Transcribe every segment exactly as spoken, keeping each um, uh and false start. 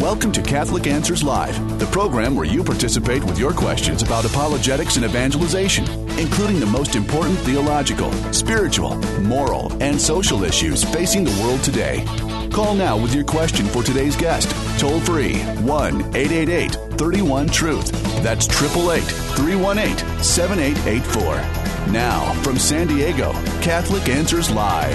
Welcome to Catholic Answers Live, the program where you participate with your questions about apologetics and evangelization, including the most important theological, spiritual, moral, and social issues facing the world today. Call now with your question for today's guest. Toll free, one eight eight eight, three one, truth. That's eight eight eight, three one eight, seven eight eight four. Now, from San Diego, Catholic Answers Live.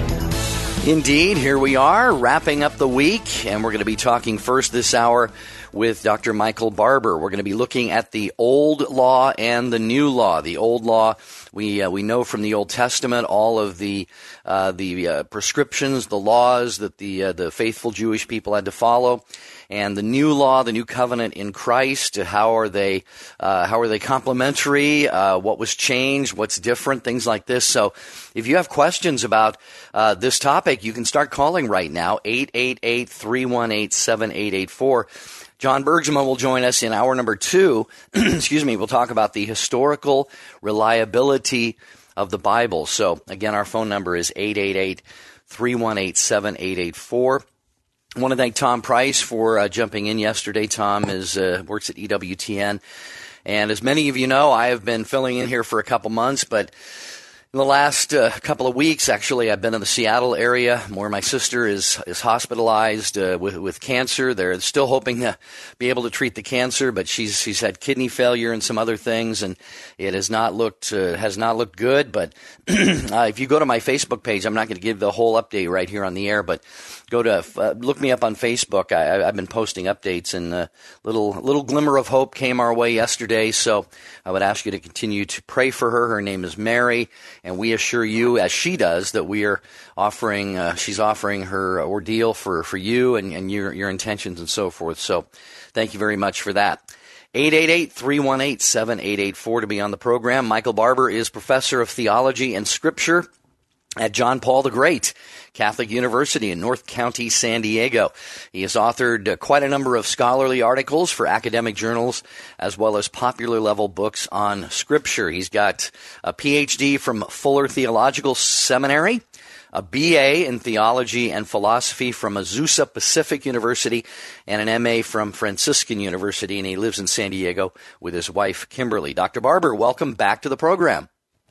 Indeed, here we are, wrapping up the week, and we're going to be talking first this hour with Doctor Michael Barber. We're going to be looking at the Old Law and the New Law. The Old Law, we uh, we know from the Old Testament all of the uh, the uh, prescriptions, the laws that the uh, the faithful Jewish people had to follow. And the new law, the new covenant in Christ, how are they uh, how are they complementary? Uh, what was changed? What's different? Things like this. So if you have questions about uh, this topic, you can start calling right now, eight eight eight, three one eight, seven eight eight four. John Bergman will join us in hour number two. Excuse me. We'll talk about the historical reliability of the Bible. So again, our phone number is eight eight eight, three one eight, seven eight eight four. I want to thank Tom Price for uh, jumping in yesterday. Tom is uh, works at E W T N. And as many of you know, I have been filling in here for a couple months, but in the last uh, couple of weeks, actually, I've been in the Seattle area where my sister is is hospitalized uh, with with cancer. They're still hoping to be able to treat the cancer, but she's she's had kidney failure and some other things, and it has not looked uh, has not looked good. But uh, if you go to my Facebook page, I'm not going to give the whole update right here on the air, but go to uh, look me up on Facebook. I, I've been posting updates, and a little little glimmer of hope came our way yesterday. So I would ask you to continue to pray for her. Her name is Mary. And we assure you, as she does, that we are offering, uh, she's offering her ordeal for, for you and, and your, your intentions and so forth. So thank you very much for that. eight eight eight, three one eight, seven eight eight four to be on the program. Michael Barber is professor of theology and scripture at John Paul the Great Catholic University in North County, San Diego. He has authored uh, quite a number of scholarly articles for academic journals, as well as popular-level books on Scripture. He's got a P H D from Fuller Theological Seminary, a B A in Theology and Philosophy from Azusa Pacific University, and an M A from Franciscan University, and he lives in San Diego with his wife, Kimberly. Doctor Barber, welcome back to the program.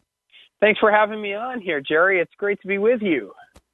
Thanks for having me on here, Jerry. It's great to be with you.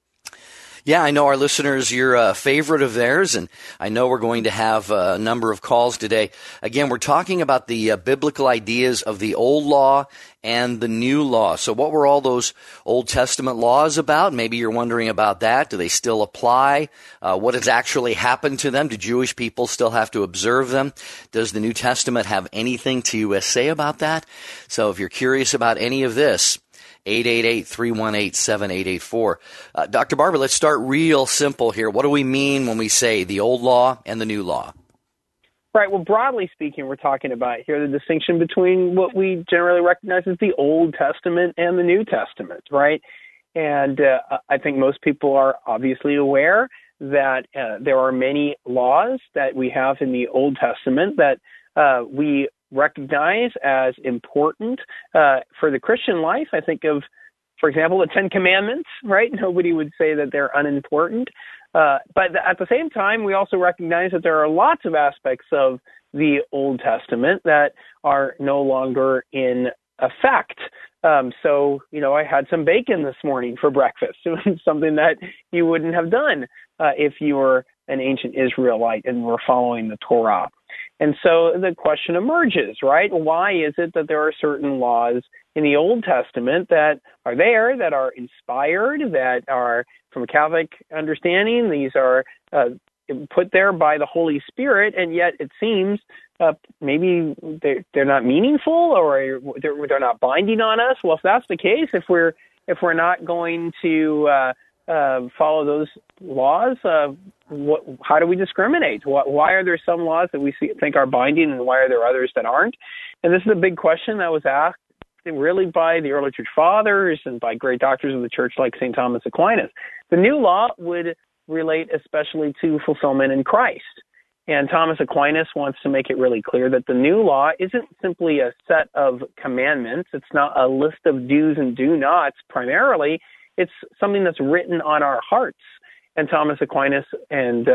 Yeah, I know our listeners, you're a favorite of theirs, and I know we're going to have a number of calls today. Again, we're talking about the uh, biblical ideas of the Old Law and the New Law. So what were all those Old Testament laws about? Maybe you're wondering about that. Do they still apply? Uh, what has actually happened to them? Do Jewish people still have to observe them? Does the New Testament have anything to uh, say about that? So if you're curious about any of this, eight eight eight, three one eight, seven eight eight four. Uh, Doctor Barber, let's start real simple here. What do we mean when we say the Old Law and the New Law? Right. Well, broadly speaking, we're talking about here the distinction between what we generally recognize as the Old Testament and the New Testament, right? And uh, I think most people are obviously aware that uh, there are many laws that we have in the Old Testament that uh, we recognize as important uh, for the Christian life. I think of, for example, the Ten Commandments, right? Nobody would say that they're unimportant. Uh, but at the same time, we also recognize that there are lots of aspects of the Old Testament that are no longer in effect. Um, so, you know, I had some bacon this morning for breakfast, something that you wouldn't have done uh, if you were an ancient Israelite and were following the Torah. And so the question emerges, right? Why is it that there are certain laws in the Old Testament that are there, that are inspired, that are, from a Catholic understanding, these are uh, put there by the Holy Spirit, and yet it seems uh, maybe they're, they're not meaningful or they're, they're not binding on us? Well, if that's the case, if we're if we're not going to uh, uh, follow those laws, uh, what, how do we discriminate? Why, why are there some laws that we see, think are binding, and why are there others that aren't? And this is a big question that was asked really by the early church fathers and by great doctors of the church like Saint Thomas Aquinas. The new law would relate especially to fulfillment in Christ. And Thomas Aquinas wants to make it really clear that the new law isn't simply a set of commandments. It's not a list of do's and do nots primarily. It's something that's written on our hearts. And Thomas Aquinas and uh,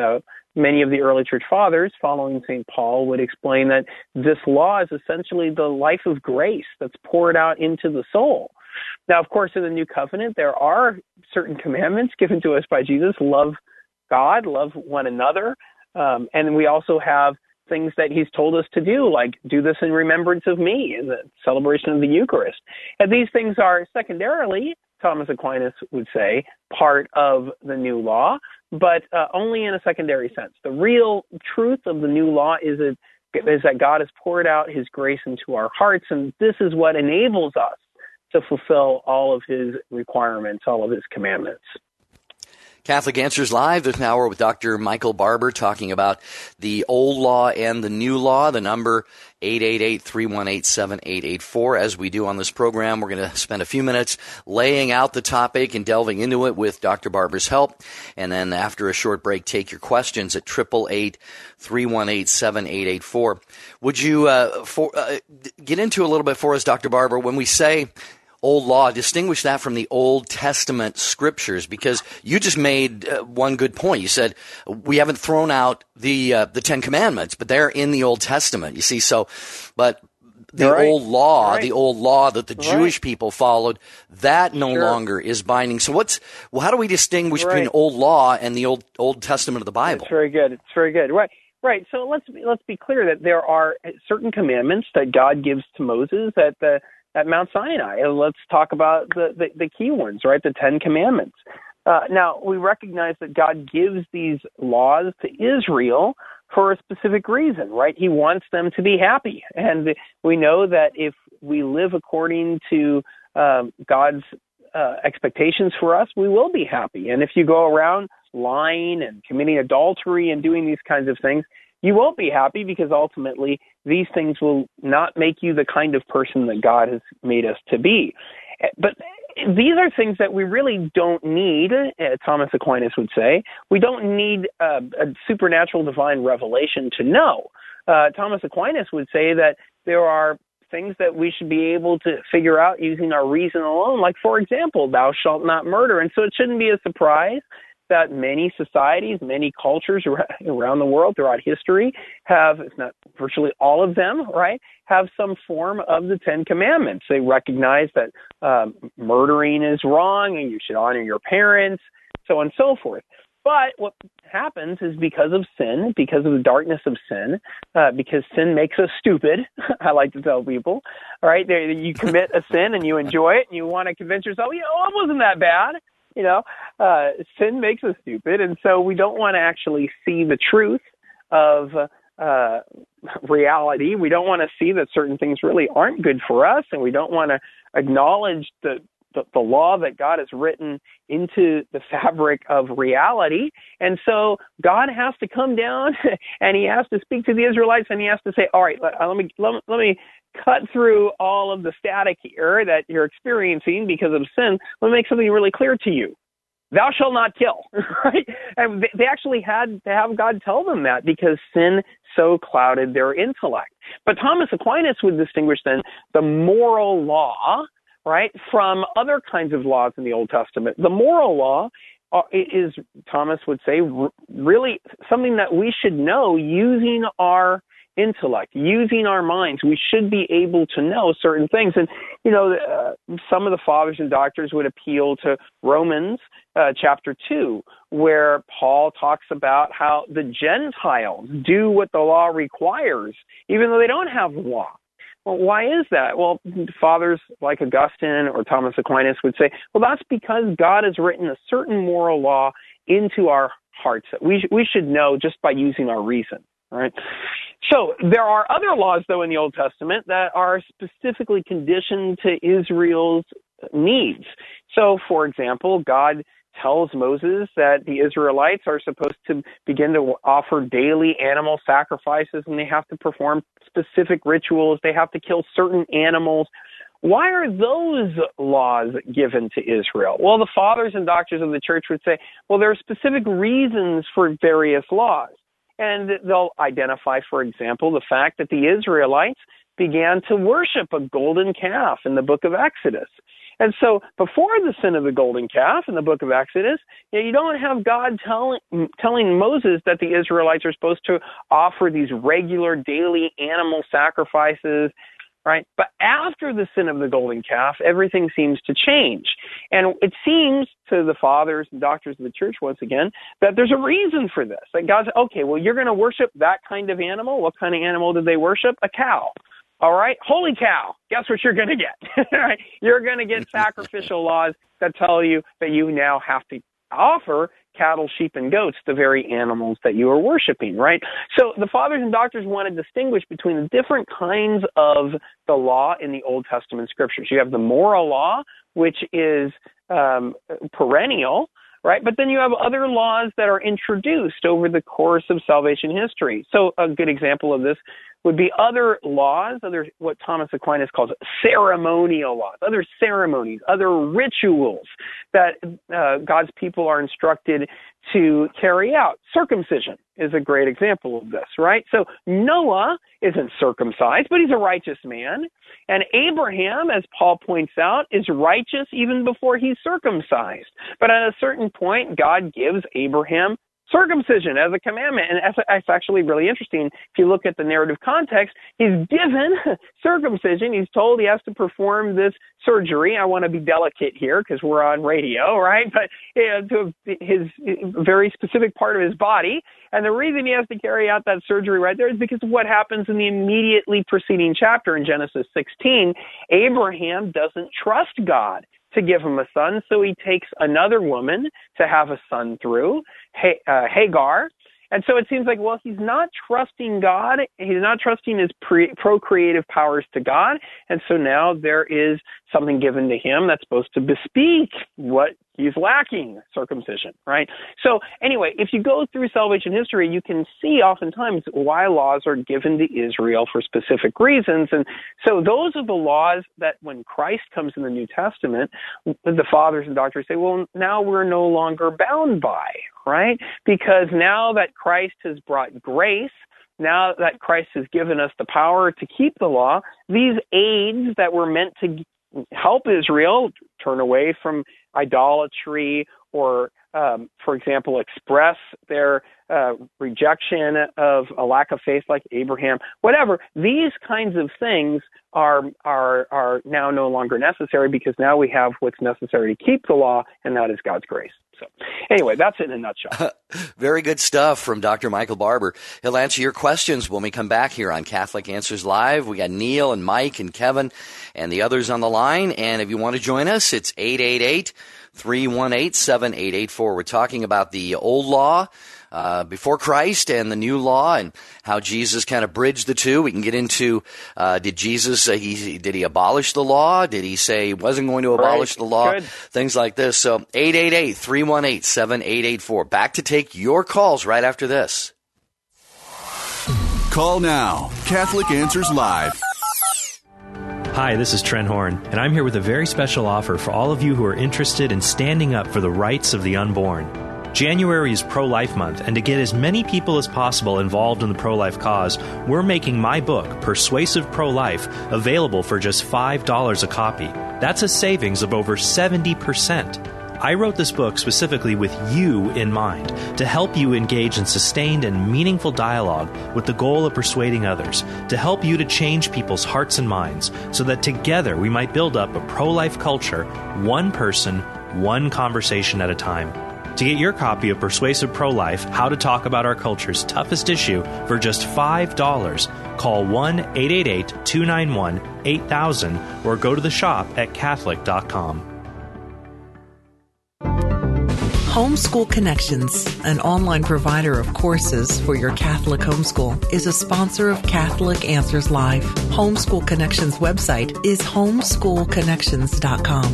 many of the early church fathers, following Saint Paul, would explain that this law is essentially the life of grace that's poured out into the soul. Now, of course, in the New Covenant, there are certain commandments given to us by Jesus: love God, love one another, um, and we also have things that he's told us to do, like do this in remembrance of me in the celebration of the Eucharist. And these things are secondarily, Thomas Aquinas would say, part of the new law, but uh, only in a secondary sense. The real truth of the new law is that, is that God has poured out his grace into our hearts, and this is what enables us to fulfill all of his requirements, all of his commandments. Catholic Answers Live this hour with Doctor Michael Barber, talking about the old law and the new law. The number eight eight eight, three one eight, seven eight eight four. As we do on this program, we're going to spend a few minutes laying out the topic and delving into it with Doctor Barber's help. And then after a short break, take your questions at eight eight eight, three one eight, seven eight eight four. Would you uh, for, uh, get into a little bit for us, Doctor Barber, when we say old law, distinguish that from the Old Testament scriptures, because you just made uh, one good point. You said we haven't thrown out the uh, the Ten Commandments, but they're in the Old Testament. You see, so but the right. old law, right. the old law that the right. Jewish people followed, that no sure. longer is binding. So what's well, how do we distinguish right. between old law and the Old Old Testament of the Bible? It's very good. It's very good. Right. Right. So let's let's be clear that there are certain commandments that God gives to Moses that the at Mount Sinai. And let's talk about the, the, the key ones, right? The Ten Commandments. Uh, now, we recognize that God gives these laws to Israel for a specific reason, right? He wants them to be happy. And we know that if we live according to um, God's uh, expectations for us, we will be happy. And if you go around lying and committing adultery and doing these kinds of things, you won't be happy, because ultimately these things will not make you the kind of person that God has made us to be. But these are things that we really don't need, Thomas Aquinas would say. We don't need a, a supernatural divine revelation to know. Uh, Thomas Aquinas would say that there are things that we should be able to figure out using our reason alone, like, for example, thou shalt not murder. And so it shouldn't be a surprise that many societies, many cultures around the world throughout history have, if not virtually all of them, right, have some form of the Ten Commandments. They recognize that um, murdering is wrong and you should honor your parents, so on and so forth. But what happens is, because of sin, because of the darkness of sin, uh, because sin makes us stupid, I like to tell people, all right, they, you commit a sin and you enjoy it and you want to convince yourself, you know, it wasn't that bad. You know, uh, sin makes us stupid, and so we don't want to actually see the truth of uh, reality. We don't want to see that certain things really aren't good for us, and we don't want to acknowledge the, the, the law that God has written into the fabric of reality. And so God has to come down, and he has to speak to the Israelites, and he has to say, all right, let, let me let, let me cut through all of the static here that you're experiencing because of sin. Let me make something really clear to you. Thou shalt not kill, right? And they actually had to have God tell them that, because sin so clouded their intellect. But Thomas Aquinas would distinguish then the moral law, right, from other kinds of laws in the Old Testament. The moral law uh, is, Thomas would say, r- really something that we should know using our intellect, using our minds. We should be able to know certain things. And, you know, uh, some of the fathers and doctors would appeal to Romans uh, chapter two, where Paul talks about how the Gentiles do what the law requires, even though they don't have the law. Well, why is that? Well, fathers like Augustine or Thomas Aquinas would say, well, that's because God has written a certain moral law into our hearts that we, sh- we should know just by using our reason, right? So there are other laws, though, in the Old Testament that are specifically conditioned to Israel's needs. So, for example, God tells Moses that the Israelites are supposed to begin to offer daily animal sacrifices, and they have to perform specific rituals. They have to kill certain animals. Why are those laws given to Israel? Well, the fathers and doctors of the church would say, well, there are specific reasons for various laws. And they'll identify, for example, the fact that the Israelites began to worship a golden calf in the book of Exodus. And so before the sin of the golden calf in the book of Exodus, you know, you don't have God telling telling Moses that the Israelites are supposed to offer these regular daily animal sacrifices, right? But after the sin of the golden calf, everything seems to change. And it seems to the fathers and doctors of the church, once again, that there's a reason for this. That God said, okay, well, you're going to worship that kind of animal. What kind of animal did they worship? A cow. All right? Holy cow. Guess what you're going to get? Right? You're going to get sacrificial laws that tell you that you now have to offer cattle, sheep, and goats, the very animals that you are worshiping, right? So the fathers and doctors want to distinguish between the different kinds of the law in the Old Testament scriptures. You have the moral law, which is um, perennial, right? But then you have other laws that are introduced over the course of salvation history. So a good example of this would be other laws, other what Thomas Aquinas calls ceremonial laws, other ceremonies, other rituals that uh, God's people are instructed to carry out. Circumcision is a great example of this, right? So Noah isn't circumcised, but he's a righteous man. And Abraham, as Paul points out, is righteous even before he's circumcised. But at a certain point, God gives Abraham circumcision as a commandment. And that's actually really interesting. If you look at the narrative context, he's given circumcision. He's told he has to perform this surgery. I want to be delicate here because we're on radio, right? But you know, to his very specific part of his body. And the reason he has to carry out that surgery right there is because of what happens in the immediately preceding chapter in Genesis sixteen. Abraham doesn't trust God to give him a son, so he takes another woman to have a son through, Hagar. And so it seems like, well, he's not trusting God. He's not trusting his pre- procreative powers to God. And so now there is something given to him that's supposed to bespeak what he's lacking, circumcision, right? So anyway, if you go through salvation history, you can see oftentimes why laws are given to Israel for specific reasons. And so those are the laws that when Christ comes in the New Testament, the fathers and doctors say, well, now we're no longer bound by, right? Because now that Christ has brought grace, now that Christ has given us the power to keep the law, these aids that were meant to help Israel turn away from idolatry or, um, for example, express their uh, rejection of a lack of faith like Abraham, whatever, these kinds of things are are are now no longer necessary because now we have what's necessary to keep the law, and that is God's grace. So anyway, that's it in a nutshell. Very good stuff from Doctor Michael Barber. He'll answer your questions when we come back here on Catholic Answers Live. We got Neil and Mike and Kevin and the others on the line. And if you want to join us, it's eight eight eight, three one eight, seven eight eight four. We're talking about the old law Uh, before Christ and the new law and how Jesus kind of bridged the two. We can get into, uh, did Jesus, uh, he, did he abolish the law? Did he say he wasn't going to abolish right. the law? Good. Things like this. So eight eight eight, three one eight, seven eight eight four. Back to take your calls right after this. Call now. Catholic Answers Live. Hi, this is Trent Horn, and I'm here with a very special offer for all of you who are interested in standing up for the rights of the unborn. January is Pro-Life Month, and to get as many people as possible involved in the pro-life cause, we're making my book, Persuasive Pro-Life, available for just five dollars a copy. That's a savings of over seventy percent. I wrote this book specifically with you in mind, to help you engage in sustained and meaningful dialogue with the goal of persuading others, to help you to change people's hearts and minds, so that together we might build up a pro-life culture, one person, one conversation at a time. To get your copy of Persuasive Pro-Life, How to Talk About Our Culture's Toughest Issue for just five dollars, call one eight eight eight, two nine one, eight thousand or go to the shop at Catholic dot com. Homeschool Connections, an online provider of courses for your Catholic homeschool, is a sponsor of Catholic Answers Live. Homeschool Connections website is homeschool connections dot com.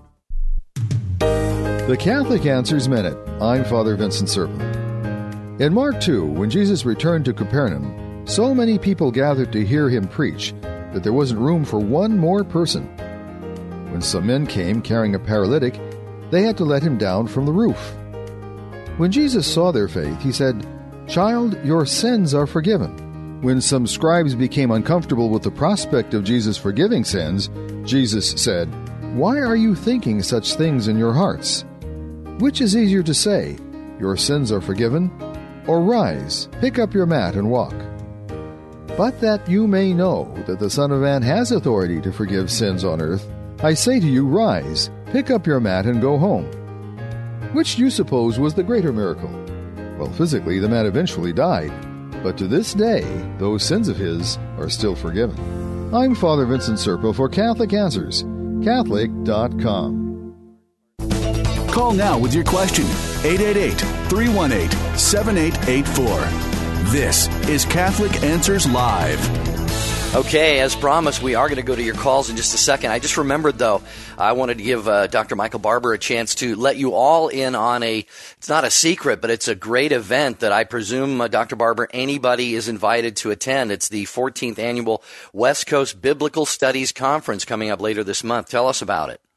The Catholic Answers Minute. I'm Father Vincent Serpent. In Mark two, when Jesus returned to Capernaum, so many people gathered to hear him preach that there wasn't room for one more person. When some men came carrying a paralytic, they had to let him down from the roof. When Jesus saw their faith, he said, "Child, your sins are forgiven." When some scribes became uncomfortable with the prospect of Jesus forgiving sins, Jesus said, why are you thinking such things in your hearts? Which is easier to say, your sins are forgiven, or rise, pick up your mat and walk? But that you may know that the Son of Man has authority to forgive sins on earth, I say to you, rise, pick up your mat and go home. Which do you suppose was the greater miracle? Well, physically, the man eventually died, but to this day, those sins of his are still forgiven. I'm Father Vincent Serpa for Catholic Answers, Catholic dot com. Call now with your question, eight eight eight, three one eight, seven eight eight four. This is Catholic Answers Live. Okay, as promised, we are going to go to your calls in just a second. I just remembered, though, I wanted to give uh, Doctor Michael Barber a chance to let you all in on a, it's not a secret, but it's a great event that I presume, uh, Doctor Barber, anybody is invited to attend. It's the fourteenth Annual West Coast Biblical Studies Conference coming up later this month. Tell us about it.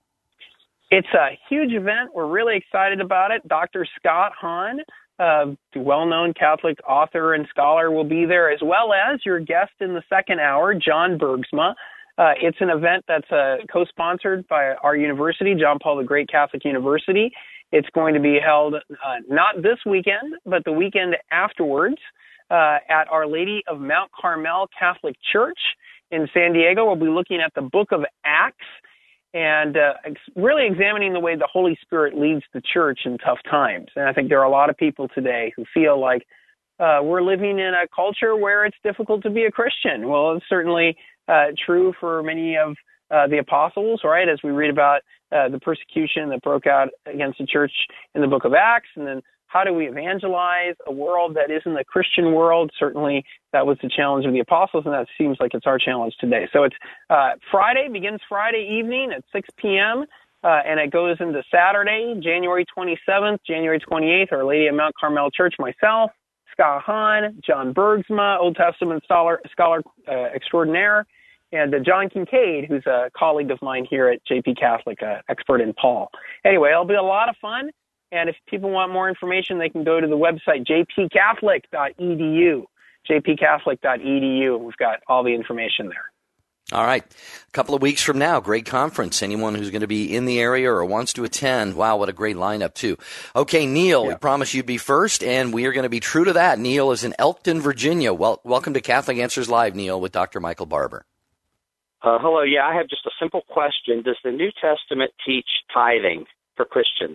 It's a huge event. We're really excited about it. Doctor Scott Hahn, Uh, the well-known Catholic author and scholar, will be there, as well as your guest in the second hour, John Bergsma. Uh, it's an event that's uh, co-sponsored by our university, John Paul the Great Catholic University. It's going to be held uh, not this weekend, but the weekend afterwards uh, at Our Lady of Mount Carmel Catholic Church in San Diego. We'll be looking at the book of Acts and uh, ex- really examining the way the Holy Spirit leads the church in tough times. And I think there are a lot of people today who feel like uh, we're living in a culture where it's difficult to be a Christian. Well, it's certainly uh, true for many of uh, the apostles, right, as we read about uh, the persecution that broke out against the church in the book of Acts, and then how do we evangelize a world that isn't a Christian world? Certainly that was the challenge of the apostles, and that seems like it's our challenge today. So it's uh, Friday, begins Friday evening at six p.m., uh, and it goes into Saturday, January twenty-seventh, January twenty-eighth, Our Lady of Mount Carmel Church, myself, Scott Hahn, John Bergsma, Old Testament scholar, scholar uh, extraordinaire, and uh, John Kincaid, who's a colleague of mine here at J P Catholic, uh, expert in Paul. Anyway, it'll be a lot of fun. And if people want more information, they can go to the website j p catholic dot e d u, j p catholic dot e d u. We've got all the information there. All right. A couple of weeks from now, great conference. Anyone who's going to be in the area or wants to attend, wow, what a great lineup, too. Okay, Neil, yeah. We promised you'd be first, and we are going to be true to that. Neil is in Elkton, Virginia. Well, welcome to Catholic Answers Live, Neil, with Doctor Michael Barber. Uh, hello. Yeah, I have just a simple question. Does the New Testament teach tithing for Christians?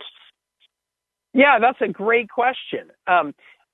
Yeah, that's a great question. Um,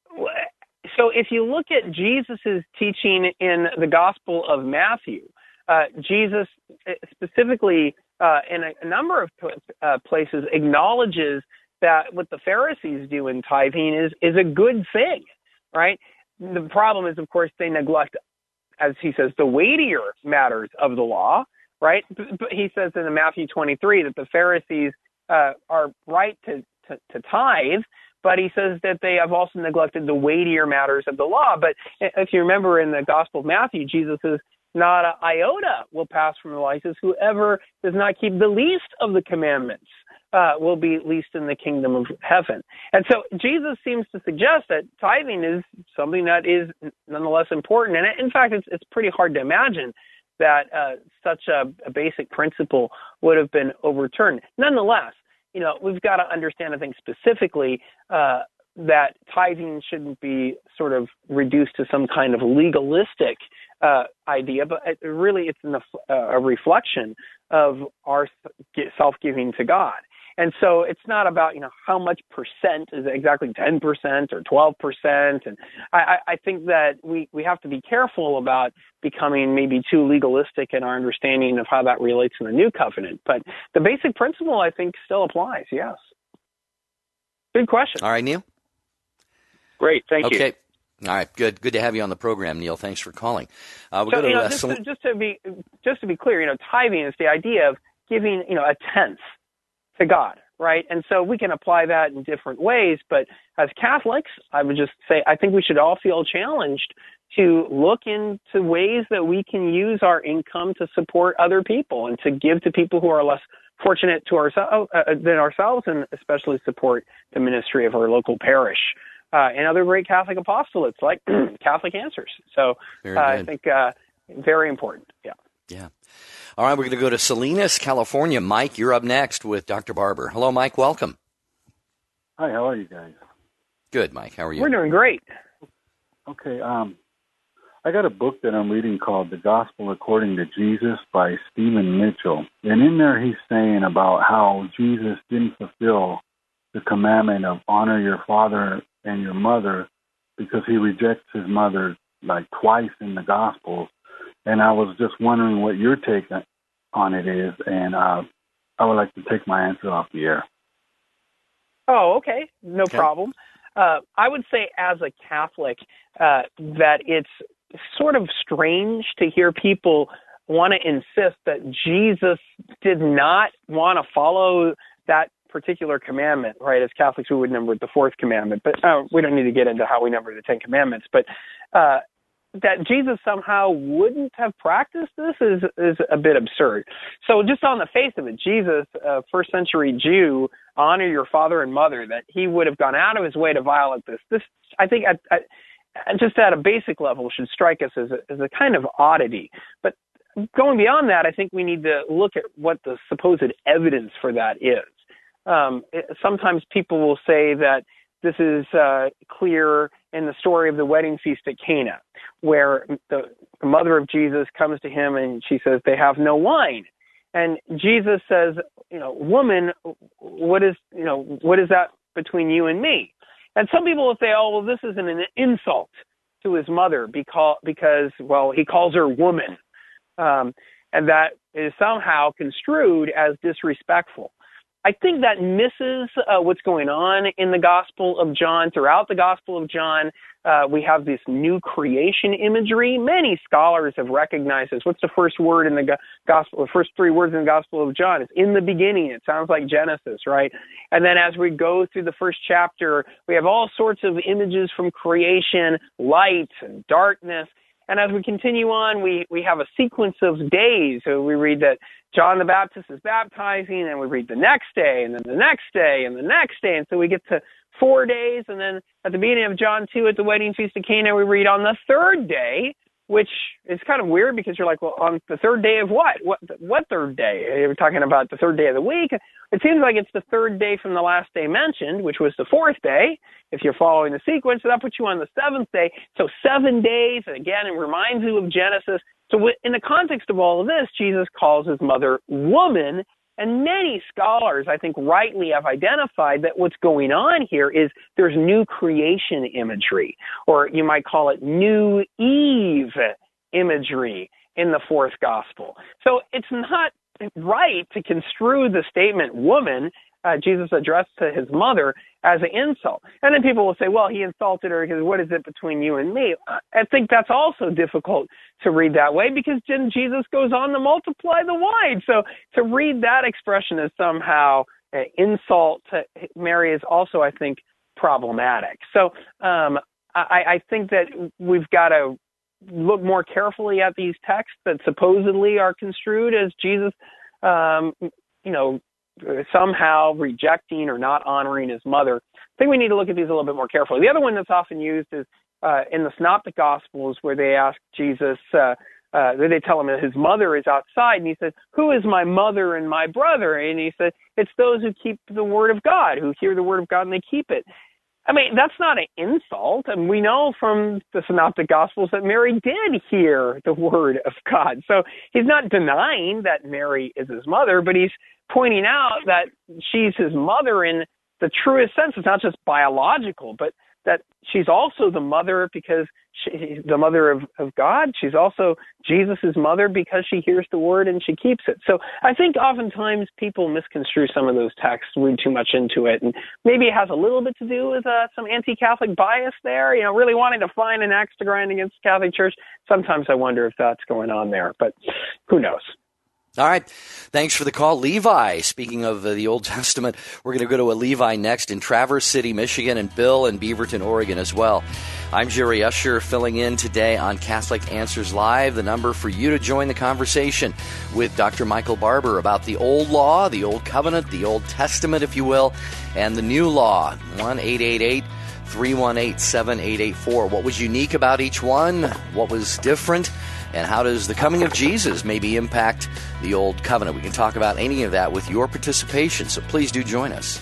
so if you look at Jesus' teaching in the Gospel of Matthew, uh, Jesus specifically uh, in a, a number of uh, places acknowledges that what the Pharisees do in tithing is, is a good thing, right? The problem is, of course, they neglect, as he says, the weightier matters of the law, right? But he says in Matthew twenty-three that the Pharisees uh, are right to To, to tithe, but he says that they have also neglected the weightier matters of the law. But if you remember in the Gospel of Matthew, Jesus says, not an iota will pass from the law. He says, whoever does not keep the least of the commandments uh, will be least in the kingdom of heaven. And so Jesus seems to suggest that tithing is something that is nonetheless important. And in fact, it's, it's pretty hard to imagine that uh, such a, a basic principle would have been overturned. Nonetheless, you know, we've got to understand, I think, specifically uh, that tithing shouldn't be sort of reduced to some kind of legalistic uh, idea, but it really it's an, uh, a reflection of our self-giving to God. And so it's not about, you know, how much percent is it exactly ten percent or twelve percent. And I, I think that we, we have to be careful about becoming maybe too legalistic in our understanding of how that relates in the New Covenant. But the basic principle, I think, still applies, yes. Good question. All right, Neil. Great, thank okay. you. Okay. All right, good. Good to have you on the program, Neil. Thanks for calling. Uh, we're so, going you know, to, uh, just, so, to, just to be just to be clear, you know, tithing is the idea of giving, you know, a tenth to God, right? And so we can apply that in different ways, but as Catholics, I would just say I think we should all feel challenged to look into ways that we can use our income to support other people and to give to people who are less fortunate to ourselves uh, than ourselves, and especially support the ministry of our local parish uh, and other great Catholic apostolates like Catholic Answers. So uh, I think uh, very important, yeah. Yeah. All right, we're going to go to Salinas, California. Mike, you're up next with Doctor Barber. Hello, Mike. Welcome. Hi, how are you guys? Good, Mike. How are you? We're doing great. Okay, um, I got a book that I'm reading called The Gospel According to Jesus by Stephen Mitchell. And in there he's saying about how Jesus didn't fulfill the commandment of honor your father and your mother because he rejects his mother like twice in the Gospels. And I was just wondering what your take on it is, and uh, I would like to take my answer off the air. Oh, okay. No okay. problem. Uh, I would say as a Catholic uh, that it's sort of strange to hear people want to insist that Jesus did not want to follow that particular commandment, right? As Catholics, we would number it the fourth commandment, but uh, we don't need to get into how we number the Ten Commandments. But uh, that Jesus somehow wouldn't have practiced this is is a bit absurd. So just on the face of it, Jesus, a first century Jew, honor your father and mother, that he would have gone out of his way to violate this. This, I think, at, at, just at a basic level, should strike us as a, as a kind of oddity. But going beyond that, I think we need to look at what the supposed evidence for that is. Um, it, sometimes people will say that this is uh, clear in the story of the wedding feast at Cana, where the mother of Jesus comes to him and she says, they have no wine. And Jesus says, you know, woman, what is, you know, what is that between you and me? And some people will say, oh, well, this is an, an insult to his mother because, because, well, he calls her woman. Um, and that is somehow construed as disrespectful. I think that misses uh, what's going on in the Gospel of John. Throughout the Gospel of John, uh, we have this new creation imagery. Many scholars have recognized this. What's the first word in the go- Gospel? The first three words in the Gospel of John? It's in the beginning. It sounds like Genesis, right? And then as we go through the first chapter, we have all sorts of images from creation, light and darkness. And as we continue on, we, we have a sequence of days. So we read that John the Baptist is baptizing, and we read the next day, and then the next day, and the next day. And so we get to four days, and then at the beginning of John two, at the wedding feast of Cana, we read on the third day, which is kind of weird because you're like, well, on the third day of what? What what third day? We're talking about the third day of the week. It seems like it's the third day from the last day mentioned, which was the fourth day, if you're following the sequence. So that puts you on the seventh day. So seven days, and again, it reminds you of Genesis. So in the context of all of this, Jesus calls his mother woman, and many scholars, I think, rightly have identified that what's going on here is there's new creation imagery, or you might call it new Eve imagery in the fourth gospel. So it's not right to construe the statement woman uh, Jesus addressed to his mother as an insult. And then people will say, well, he insulted her because what is it between you and me? I think that's also difficult to read that way because then Jesus goes on to multiply the wine. So to read that expression as somehow an insult to Mary is also, I think, problematic. So um, I, I think that we've got to look more carefully at these texts that supposedly are construed as Jesus, um, you know, somehow rejecting or not honoring his mother. I think we need to look at these a little bit more carefully. The other one that's often used is uh, in the Synoptic Gospels, where they ask Jesus, uh, uh, they tell him that his mother is outside, and he says, who is my mother and my brother? And he said, it's those who keep the word of God, who hear the word of God and they keep it. I mean, that's not an insult. And we know from the Synoptic Gospels that Mary did hear the word of God. So he's not denying that Mary is his mother, but he's pointing out that she's his mother in the truest sense. It's not just biological, but that she's also the mother because she's the mother of, of God. She's also Jesus' mother because she hears the word and she keeps it. So I think oftentimes people misconstrue some of those texts, read too much into it, and maybe it has a little bit to do with uh, some anti-Catholic bias there, you know, really wanting to find an axe to grind against the Catholic Church. Sometimes I wonder if that's going on there, but who knows? All right. Thanks for the call. Levi, speaking of uh, the Old Testament, we're going to go to a Levi next in Traverse City, Michigan, and Bill in Beaverton, Oregon as well. I'm Jerry Usher, filling in today on Catholic Answers Live, the number for you to join the conversation with Doctor Michael Barber about the Old Law, the Old Covenant, the Old Testament, if you will, and the New Law, one eight eight eight, three one eight, seven eight eight four. What was unique about each one? What was different? And how does the coming of Jesus maybe impact the Old Covenant? We can talk about any of that with your participation, so please do join us.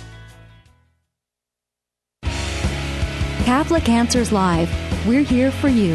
Catholic Answers Live. We're here for you.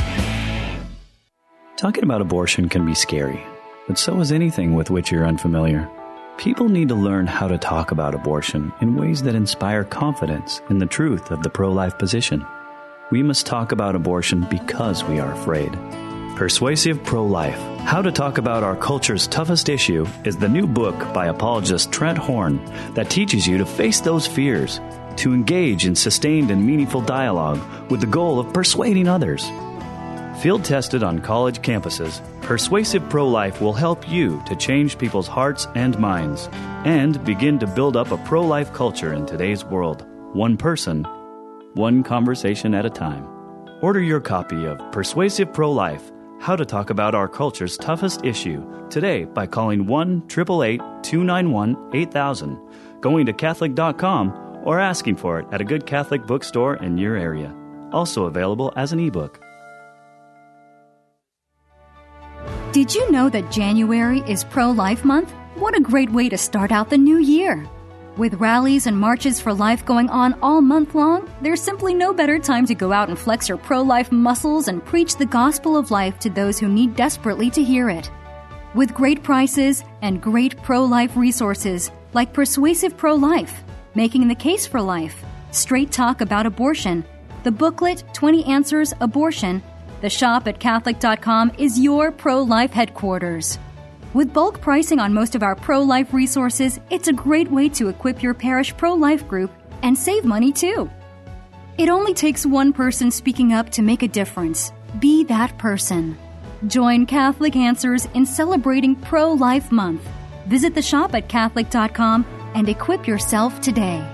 Talking about abortion can be scary, but so is anything with which you're unfamiliar. People need to learn how to talk about abortion in ways that inspire confidence in the truth of the pro-life position. We must talk about abortion because we are afraid. Persuasive Pro-Life, How to Talk About Our Culture's Toughest Issue is the new book by apologist Trent Horn that teaches you to face those fears, to engage in sustained and meaningful dialogue with the goal of persuading others. Field-tested on college campuses, Persuasive Pro-Life will help you to change people's hearts and minds and begin to build up a pro-life culture in today's world, one person, one conversation at a time. Order your copy of Persuasive Pro-Life, How to Talk About Our Culture's Toughest Issue today by calling one eight eight eight, two nine one, eight thousand, going to Catholic dot com, or asking for it at a good Catholic bookstore in your area. Also available as an ebook. Did you know that January is Pro-Life Month? What a great way to start out the new year! With rallies and marches for life going on all month long, there's simply no better time to go out and flex your pro-life muscles and preach the gospel of life to those who need desperately to hear it. With great prices and great pro-life resources like Persuasive Pro-Life, Making the Case for Life, Straight Talk About Abortion, the booklet twenty Answers Abortion, the shop at Catholic dot com is your pro-life headquarters. With bulk pricing on most of our pro-life resources, it's a great way to equip your parish pro-life group and save money too. It only takes one person speaking up to make a difference. Be that person. Join Catholic Answers in celebrating Pro-Life Month. Visit the shop at Catholic dot com and equip yourself today.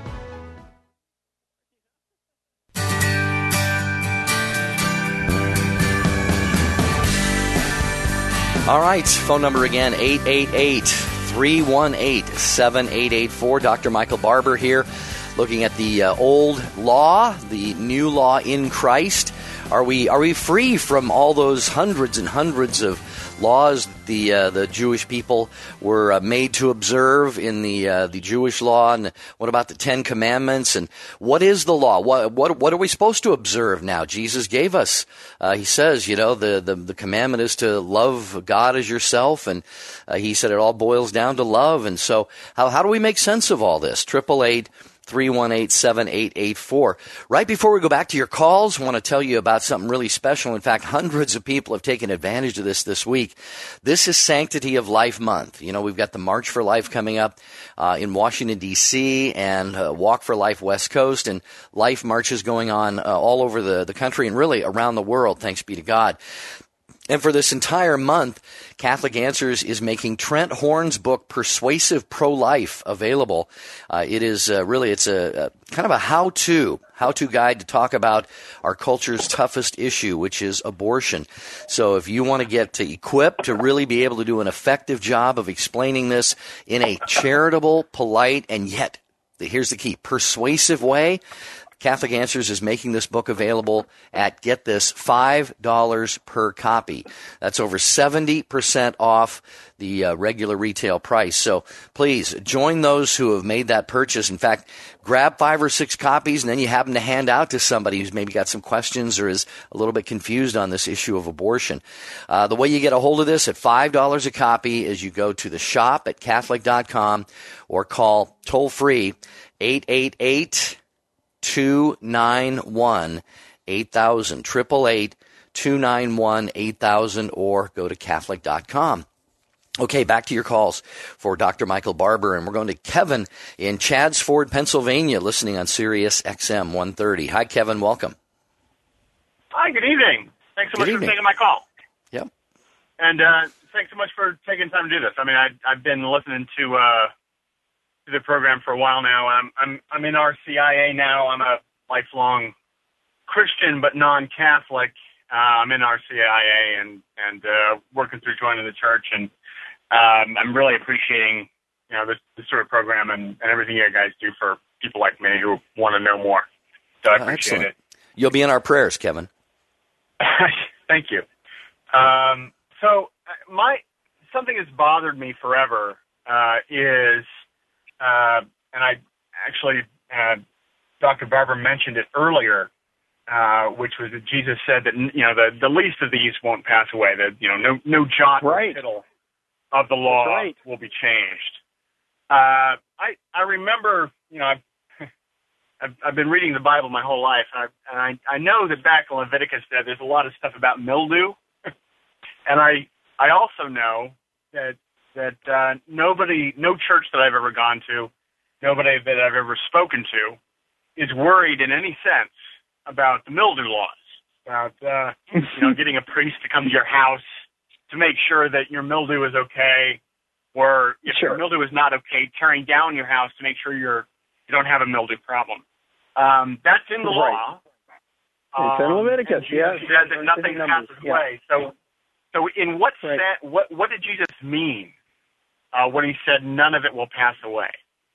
All right, phone number again, eight eight eight, three one eight, seven eight eight four. Doctor Michael Barber here, looking at the uh, old law, the new law in Christ. Are we are we free from all those hundreds and hundreds of laws the uh, the Jewish people were uh, made to observe in the uh, the Jewish law? And what about the Ten Commandments? And what is the law? What what what are we supposed to observe now? Jesus gave us. Uh, he says, you know, the, the the commandment is to love God as yourself, and uh, he said it all boils down to love. And so, how how do we make sense of all this? Triple eight. three one eight, seven eight eight four. Right before we go back to your calls, I want to tell you about something really special. In fact, hundreds of people have taken advantage of this this week. This is Sanctity of Life Month. You know, we've got the March for Life coming up uh, in Washington, D C, and uh, Walk for Life West Coast, and life marches going on uh, all over the, the country and really around the world, thanks be to God. And for this entire month, Catholic Answers is making Trent Horn's book, Persuasive Pro-Life, available. Uh, it is uh, really, it's a, a kind of a how-to, how-to guide to talk about our culture's toughest issue, which is abortion. So if you want to get to equipped to really be able to do an effective job of explaining this in a charitable, polite, and yet, here's the key, persuasive way, Catholic Answers is making this book available at, get this, five dollars per copy. That's over seventy percent off the uh, regular retail price. So please join those who have made that purchase. In fact, grab five or six copies, and then you happen to hand out to somebody who's maybe got some questions or is a little bit confused on this issue of abortion. Uh, the way you get a hold of this at five dollars a copy is you go to the shop at Catholic dot com or call toll-free eight eight eight, two nine one, eight thousand, eight eight eight, two nine one, eight thousand, or go to Catholic dot com. Okay, back to your calls for Doctor Michael Barber, and we're going to Kevin in Chadds Pennsylvania, listening on Sirius X M one thirty. Hi, Kevin. Welcome. Hi, good evening. Thanks so Good much evening. for taking my call. Yep. And uh, thanks so much for taking time to do this. I mean, I, I've been listening to uh, to the program for a while now. I'm I'm I'm in R C I A now. I'm a lifelong Christian but non-Catholic. Uh, I'm in R C I A and and uh, working through joining the church, and um, I'm really appreciating you know this, this sort of program and, and everything you guys do for people like me who want to know more. So I Uh, appreciate excellent. it. You'll be in our prayers, Kevin. Thank you. Um, so my something that's bothered me forever uh, is, uh, and I actually, uh, Doctor Barber mentioned it earlier, uh, which was that Jesus said that, you know, the, the least of these won't pass away, that, you know, no, no jot or right. tittle of the law right. will be changed. Uh, I, I remember, you know, I've, I've, I've been reading the Bible my whole life, and, I, and I, I know that back in Leviticus that there's a lot of stuff about mildew, and I, I also know that that uh, nobody, no church that I've ever gone to, nobody that I've ever spoken to, is worried in any sense about the mildew laws, about uh, you know, getting a priest to come to your house to make sure that your mildew is okay, or if sure. your mildew is not okay, tearing down your house to make sure you're you don't have a mildew problem. Um, that's in the right. law. It's in Leviticus, um, yeah. Said that nothing passes yeah. away. So, so in what right. sense, what what did Jesus mean uh, when he said none of it will pass away?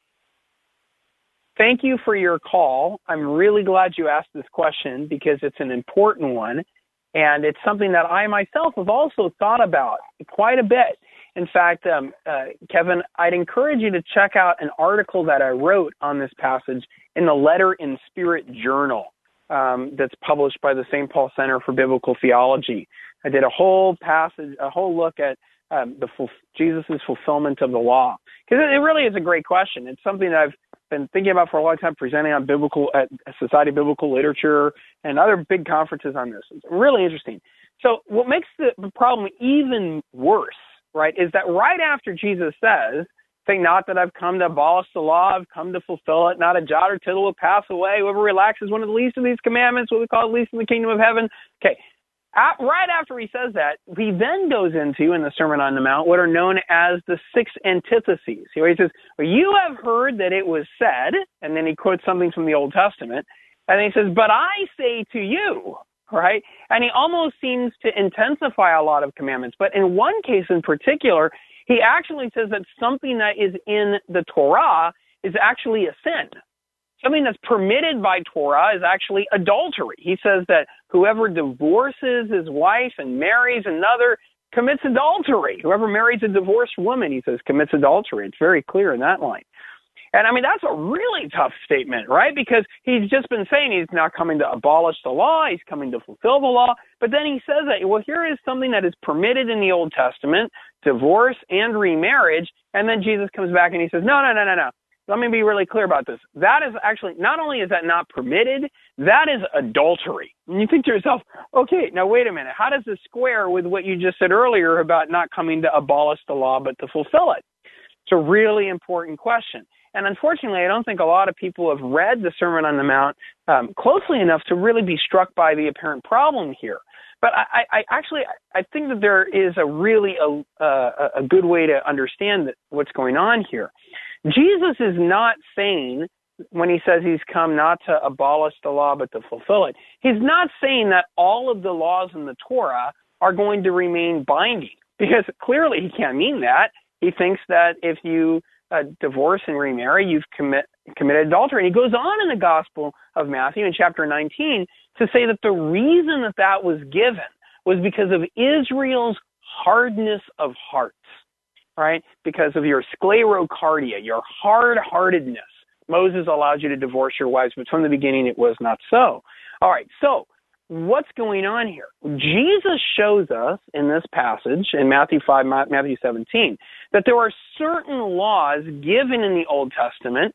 Thank you for your call. I'm really glad you asked this question because it's an important one, and it's something that I myself have also thought about quite a bit. In fact, um, uh, Kevin, I'd encourage you to check out an article that I wrote on this passage in the Letter in Spirit Journal um, that's published by the Saint Paul Center for Biblical Theology. I did a whole passage, a whole look at um, the full, Jesus' fulfillment of the law, because it, it really is a great question. It's something that I've been thinking about for a long time, presenting on biblical at Society of Biblical Literature and other big conferences on this. It's really interesting. So what makes the, the problem even worse, right, is that right after Jesus says, "Think not that I've come to abolish the law, I've come to fulfill it. Not a jot or tittle will pass away. Whoever relaxes one of the least of these commandments, what we call least in the kingdom of heaven." Okay. At, right after he says that, he then goes into, in the Sermon on the Mount, what are known as the six antitheses. He says, well, you have heard that it was said, and then he quotes something from the Old Testament, and he says, but I say to you, right? And he almost seems to intensify a lot of commandments. But in one case in particular, he actually says that something that is in the Torah is actually a sin. Something that's permitted by Torah is actually adultery. He says that whoever divorces his wife and marries another commits adultery. Whoever marries a divorced woman, he says, commits adultery. It's very clear in that line. And I mean, that's a really tough statement, right? Because he's just been saying he's not coming to abolish the law, he's coming to fulfill the law. But then he says that, well, here is something that is permitted in the Old Testament, divorce and remarriage. And then Jesus comes back and he says, no, no, no, no, no. Let me be really clear about this. That is actually, not only is that not permitted, that is adultery. And you think to yourself, okay, now wait a minute. How does this square with what you just said earlier about not coming to abolish the law, but to fulfill it? It's a really important question. And unfortunately, I don't think a lot of people have read the Sermon on the Mount um, closely enough to really be struck by the apparent problem here. But I, I actually, I think that there is a really a, a, a good way to understand what's going on here. Jesus is not saying, when he says he's come not to abolish the law but to fulfill it, he's not saying that all of the laws in the Torah are going to remain binding, because clearly he can't mean that. He thinks that if you uh, divorce and remarry, you've commit, committed adultery. And he goes on in the Gospel of Matthew in chapter nineteen to say that the reason that that was given was because of Israel's hardness of hearts. Right? Because of your sclerocardia, your hard-heartedness. Moses allowed you to divorce your wives, but from the beginning it was not so. All right, so what's going on here? Jesus shows us in this passage, in Matthew five, Matthew seventeen, that there are certain laws given in the Old Testament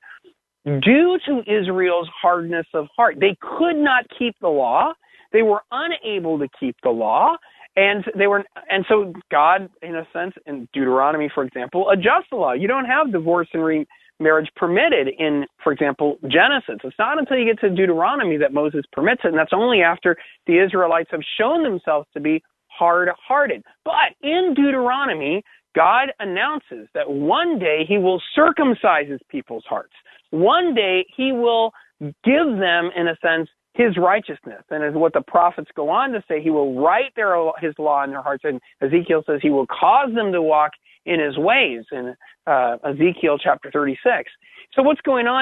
due to Israel's hardness of heart. They could not keep the law. They were unable to keep the law. And they were, and so God, in a sense, in Deuteronomy, for example, adjusts the law. You don't have divorce and remarriage permitted in, for example, Genesis. It's not until you get to Deuteronomy that Moses permits it, and that's only after the Israelites have shown themselves to be hard-hearted. But in Deuteronomy, God announces that one day he will circumcise his people's hearts. One day he will give them, in a sense, his righteousness. And as what the prophets go on to say, he will write their his law in their hearts. And Ezekiel says he will cause them to walk in his ways in uh, Ezekiel chapter thirty-six. So what's going on here?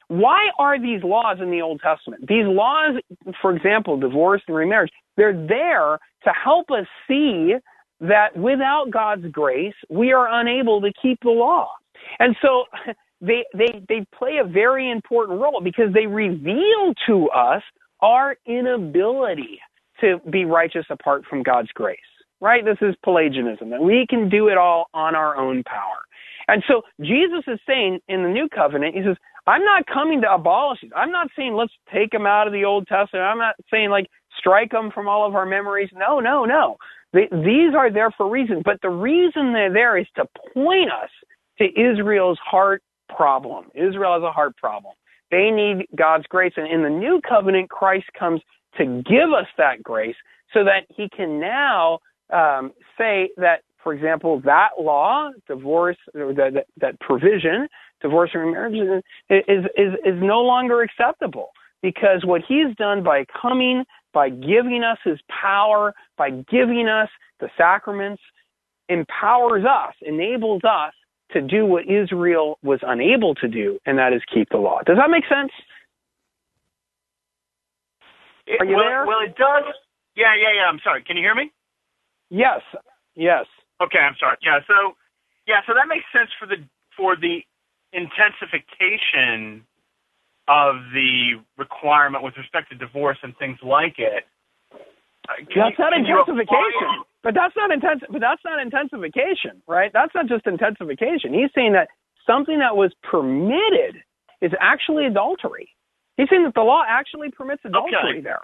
Why are these laws in the Old Testament? These laws, for example, divorce and remarriage, they're there to help us see that without God's grace, we are unable to keep the law. And so they, they, they play a very important role because they reveal to us our inability to be righteous apart from God's grace, right? This is Pelagianism, that we can do it all on our own power. And so Jesus is saying in the New Covenant, he says, I'm not coming to abolish it. I'm not saying let's take them out of the Old Testament. I'm not saying like strike them from all of our memories. No, no, no. They, these are there for a reason. But the reason they're there is to point us to Israel's heart problem. Israel has a heart problem. They need God's grace. And in the New Covenant, Christ comes to give us that grace so that he can now um, say that, for example, that law, divorce, or that, that, that provision, divorce and remarriage, is, is, is no longer acceptable because what he's done by coming, by giving us his power, by giving us the sacraments, empowers us, enables us to do what Israel was unable to do, and that is keep the law. Does that make sense? Are you well, there? Well, it does. Yeah, yeah, yeah. I'm sorry. Can you hear me? Yes. Yes. Okay, I'm sorry. Yeah, so yeah, so that makes sense for the for the intensification of the requirement with respect to divorce and things like it. Uh, that's you, not intensification. But that's not intense. But that's not intensification, right? That's not just intensification. He's saying that something that was permitted is actually adultery. He's saying that the law actually permits adultery okay. there.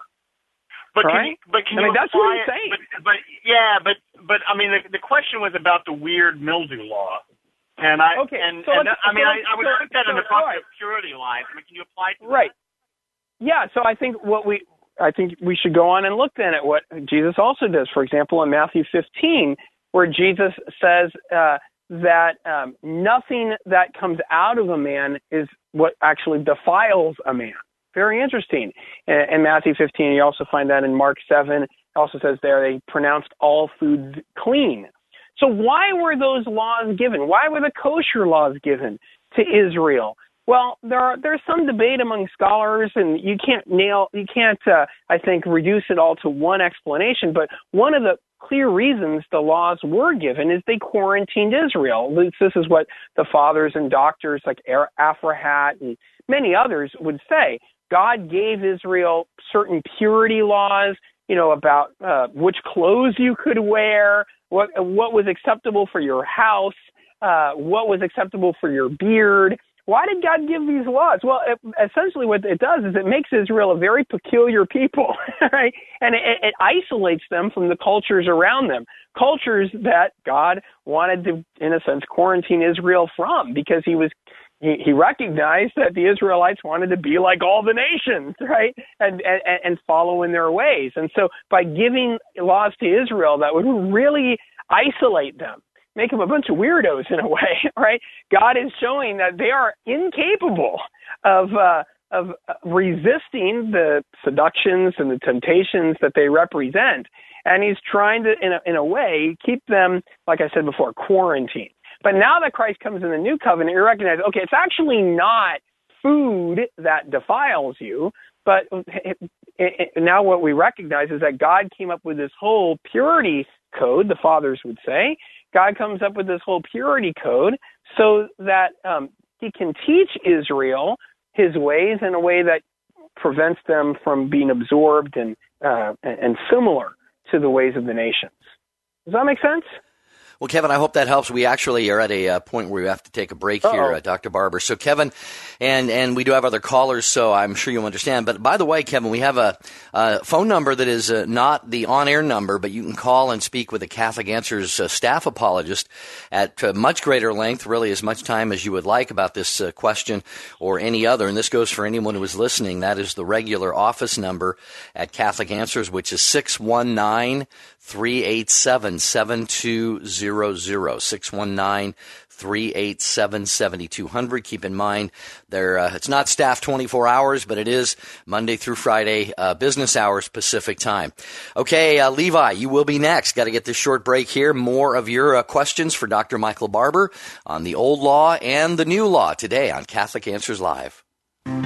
But right? can you, but can I mean, you that's what apply he's saying. It, but, but yeah, but but I mean, the, the question was about the weird mildew law, and I okay. and, so and I mean, so I, I would so, put that so, in the bucket of purity lines. I mean, can you apply it to right? That? Yeah. So I think what we I think we should go on and look then at what Jesus also does. For example, in Matthew fifteen, where Jesus says uh, that um, nothing that comes out of a man is what actually defiles a man. Very interesting. In, in Matthew fifteen, you also find that in Mark seven. It also says there they pronounced all foods clean. So why were those laws given? Why were the kosher laws given to Israel? Well, there are, there's some debate among scholars, and you can't nail, you can't, uh, I think, reduce it all to one explanation. But one of the clear reasons the laws were given is they quarantined Israel. This is what the fathers and doctors like Afrahat and many others would say. God gave Israel certain purity laws, you know, about uh, which clothes you could wear, what what was acceptable for your house, uh, what was acceptable for your beard. Why did God give these laws? Well, it, essentially what it does is it makes Israel a very peculiar people, right? And it, it isolates them from the cultures around them, cultures that God wanted to, in a sense, quarantine Israel from because he was He, he recognized that the Israelites wanted to be like all the nations, right, and, and and follow in their ways. And so by giving laws to Israel that would really isolate them, make them a bunch of weirdos in a way, right, God is showing that they are incapable of uh, of resisting the seductions and the temptations that they represent. And he's trying to, in a, in a way, keep them, like I said before, quarantined. But now that Christ comes in the New Covenant, you recognize, okay, it's actually not food that defiles you, but it, it, it, now what we recognize is that God came up with this whole purity code, the fathers would say. God comes up with this whole purity code so that um, he can teach Israel his ways in a way that prevents them from being absorbed and uh, and similar to the ways of the nations. Does that make sense? Well, Kevin, I hope that helps. We actually are at a uh, point where we have to take a break Uh-oh. here, uh, Doctor Barber. So, Kevin, and and we do have other callers, so I'm sure you'll understand. But by the way, Kevin, we have a, a phone number that is uh, not the on-air number, but you can call and speak with the Catholic Answers uh, staff apologist at uh, much greater length, really as much time as you would like about this uh, question or any other. And this goes for anyone who is listening. That is the regular office number at Catholic Answers, which is six one nine, three eight seven, seven two zero zero, six one nine, three eight seven, seven two zero zero. Keep in mind, there uh, it's not staffed twenty-four hours, but it is Monday through Friday, uh, business hours, Pacific time. Okay, uh, Levi, you will be next. Got to get this short break here. More of your uh, questions for Doctor Michael Barber on the old law and the new law today on Catholic Answers Live.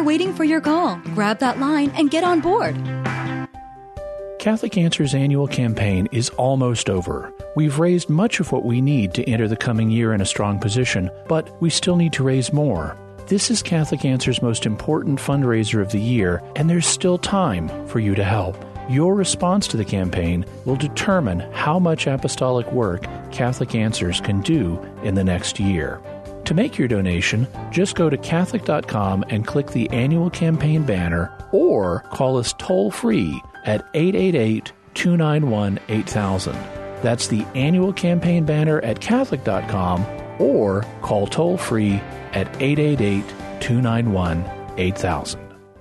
waiting for your call. Grab that line and get on board. Catholic Answers annual campaign is almost over. We've raised much of what we need to enter the coming year in a strong position, but we still need to raise more. This is Catholic Answers' most important fundraiser of the year, and there's still time for you to help. Your response to the campaign will determine how much apostolic work Catholic Answers can do in the next year. To make your donation, just go to Catholic dot com and click the annual campaign banner, or call us toll-free at eight eight eight, two nine one, eight thousand. That's the annual campaign banner at Catholic dot com, or call toll-free at eight eight eight, two nine one, eight thousand.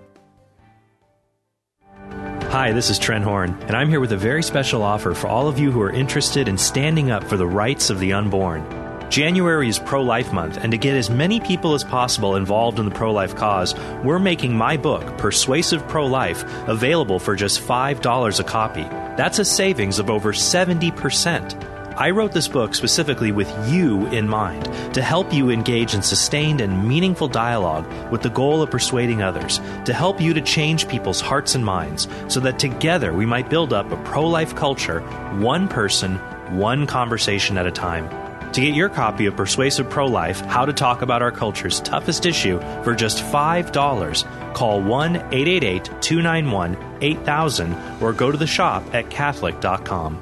Hi, this is Trent Horn, and I'm here with a very special offer for all of you who are interested in standing up for the rights of the unborn. January is Pro-Life Month, and to get as many people as possible involved in the pro-life cause, we're making my book, Persuasive Pro-Life, available for just five dollars a copy. That's a savings of over seventy percent. I wrote this book specifically with you in mind, to help you engage in sustained and meaningful dialogue with the goal of persuading others, to help you to change people's hearts and minds, so that together we might build up a pro-life culture, one person, one conversation at a time. To get your copy of Persuasive Pro-Life, How to Talk About Our Culture's Toughest Issue, for just five dollars, call one eight eight eight, two nine one, eight thousand or go to the shop at Catholic dot com.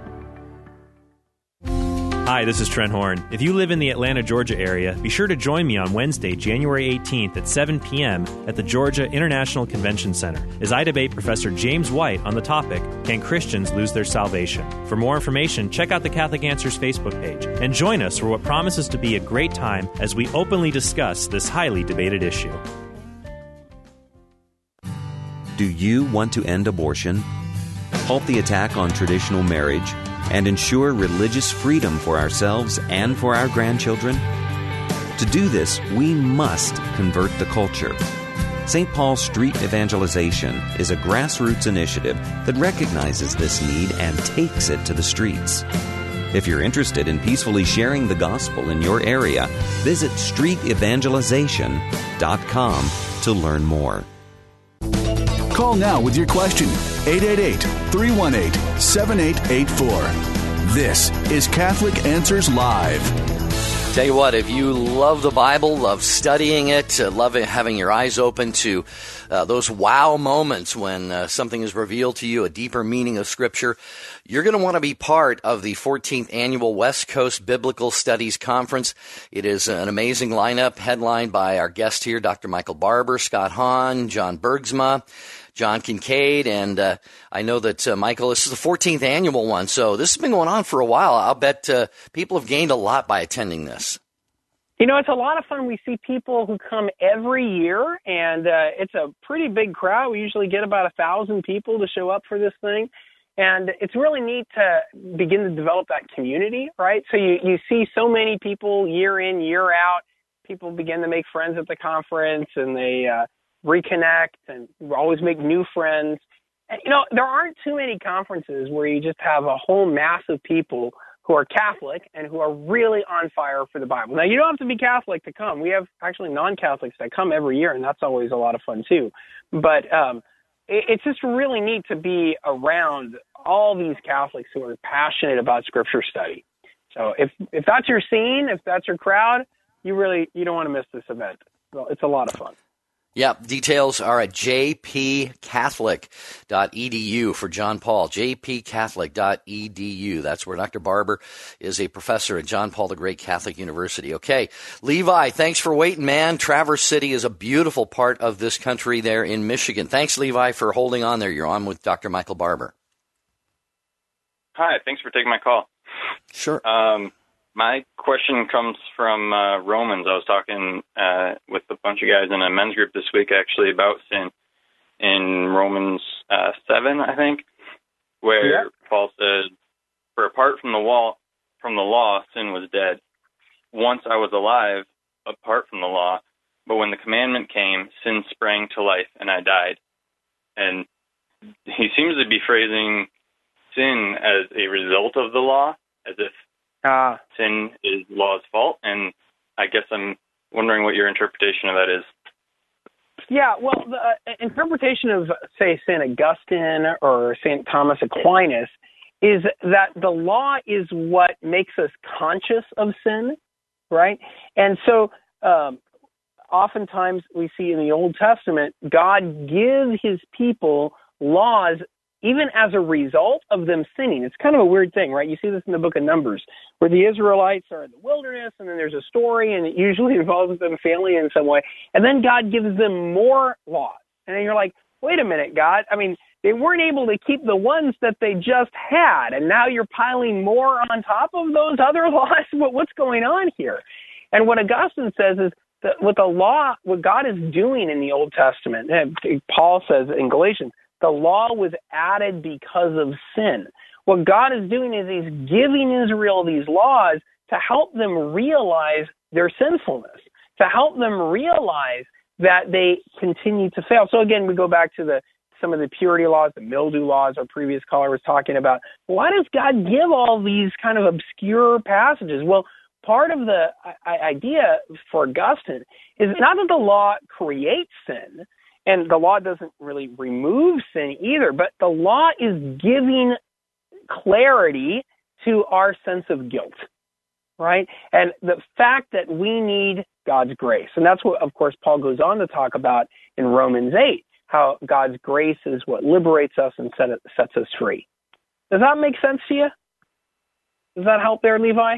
Hi, this is Trent Horn. If you live in the Atlanta, Georgia area, be sure to join me on Wednesday, January eighteenth at seven p.m. at the Georgia International Convention Center as I debate Professor James White on the topic, Can Christians Lose Their Salvation? For more information, check out the Catholic Answers Facebook page and join us for what promises to be a great time as we openly discuss this highly debated issue. Do you want to end abortion, halt the attack on traditional marriage, and ensure religious freedom for ourselves and for our grandchildren? To do this, we must convert the culture. Saint Paul Street Evangelization is a grassroots initiative that recognizes this need and takes it to the streets. If you're interested in peacefully sharing the gospel in your area, visit street evangelization dot com to learn more. Call now with your question, eight eight eight, three one eight, seven eight eight four. This is Catholic Answers Live. Tell you what, if you love the Bible, love studying it, uh, love it, having your eyes open to uh, those wow moments when uh, something is revealed to you, a deeper meaning of Scripture, you're going to want to be part of the fourteenth Annual West Coast Biblical Studies Conference. It is an amazing lineup headlined by our guest here, Doctor Michael Barber, Scott Hahn, John Bergsma, John Kincaid, and uh, I know that, uh, Michael, this is the fourteenth annual one, so this has been going on for a while. I'll bet uh, people have gained a lot by attending this. You know, it's a lot of fun. We see people who come every year, and uh, it's a pretty big crowd. We usually get about a thousand people to show up for this thing, and it's really neat to begin to develop that community, right? So you, you see so many people year in, year out. People begin to make friends at the conference, and they uh, reconnect and always make new friends. And, you know, there aren't too many conferences where you just have a whole mass of people who are Catholic and who are really on fire for the Bible. Now, you don't have to be Catholic to come. We have actually non-Catholics that come every year, and that's always a lot of fun too. But um, it, it's just really neat to be around all these Catholics who are passionate about Scripture study. So if if that's your scene, if that's your crowd, you really you don't want to miss this event. Well, it's a lot of fun. Yeah, details are at j p catholic dot e d u for John Paul, j p catholic dot e d u. That's where Doctor Barber is a professor at John Paul the Great Catholic University. Okay, Levi, thanks for waiting, man. Traverse City is a beautiful part of this country there in Michigan. Thanks, Levi, for holding on there. You're on with Doctor Michael Barber. Hi, thanks for taking my call. Sure. Um, My question comes from uh, Romans. I was talking uh, with a bunch of guys in a men's group this week, actually, about sin in Romans uh, seven, I think, where yeah. Paul said, "For apart from the law, from the law, sin was dead. Once I was alive, apart from the law, but when the commandment came, sin sprang to life, and I died." And he seems to be phrasing sin as a result of the law, as if Uh, sin is law's fault, and I guess I'm wondering what your interpretation of that is. Yeah, well, the uh, interpretation of, say, Saint Augustine or Saint Thomas Aquinas is that the law is what makes us conscious of sin, right? And so um, oftentimes we see in the Old Testament, God gives his people laws even as a result of them sinning. It's kind of a weird thing, right? You see this in the book of Numbers, where the Israelites are in the wilderness, and then there's a story, and it usually involves them failing in some way. And then God gives them more laws. And then you're like, wait a minute, God. I mean, they weren't able to keep the ones that they just had, and now you're piling more on top of those other laws? What's going on here? And what Augustine says is that what the law, what God is doing in the Old Testament, and Paul says in Galatians, the law was added because of sin. What God is doing is he's giving Israel these laws to help them realize their sinfulness, to help them realize that they continue to fail. So again, we go back to the some of the purity laws, the mildew laws our previous caller was talking about. Why does God give all these kind of obscure passages? Well, part of the idea for Augustine is not that the law creates sin, and the law doesn't really remove sin either, but the law is giving clarity to our sense of guilt, right? And the fact that we need God's grace. And that's what, of course, Paul goes on to talk about in Romans eight, how God's grace is what liberates us and set it, sets us free. Does that make sense to you? Does that help there, Levi?